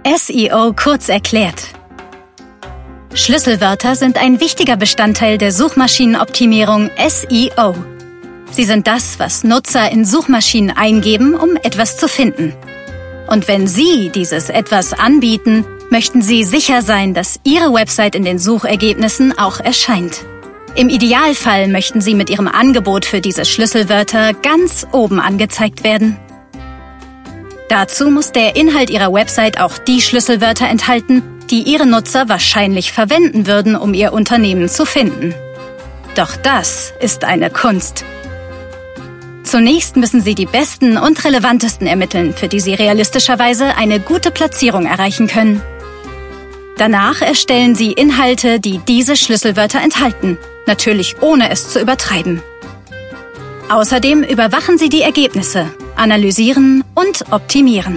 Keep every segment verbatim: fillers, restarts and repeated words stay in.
S E O kurz erklärt. Schlüsselwörter sind ein wichtiger Bestandteil der Suchmaschinenoptimierung S E O. Sie sind das, was Nutzer in Suchmaschinen eingeben, um etwas zu finden. Und wenn Sie dieses etwas anbieten, möchten Sie sicher sein, dass Ihre Website in den Suchergebnissen auch erscheint. Im Idealfall möchten Sie mit Ihrem Angebot für diese Schlüsselwörter ganz oben angezeigt werden. Dazu muss der Inhalt Ihrer Website auch die Schlüsselwörter enthalten, die Ihre Nutzer wahrscheinlich verwenden würden, um Ihr Unternehmen zu finden. Doch das ist eine Kunst. Zunächst müssen Sie die besten und relevantesten ermitteln, für die Sie realistischerweise eine gute Platzierung erreichen können. Danach erstellen Sie Inhalte, die diese Schlüsselwörter enthalten, natürlich ohne es zu übertreiben. Außerdem überwachen Sie die Ergebnisse, analysieren und optimieren.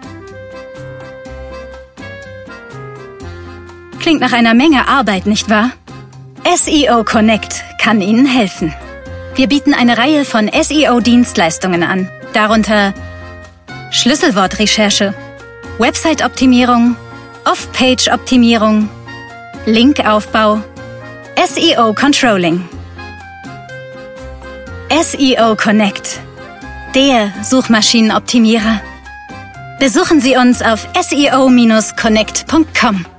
Klingt nach einer Menge Arbeit, nicht wahr? S E O Connect kann Ihnen helfen. Wir bieten eine Reihe von S E O-Dienstleistungen an, darunter Schlüsselwortrecherche, Website-Optimierung, Off-Page-Optimierung, Linkaufbau, S E O-Controlling. S E O Connect, der Suchmaschinenoptimierer. Besuchen Sie uns auf S E O Bindestrich connect Punkt com.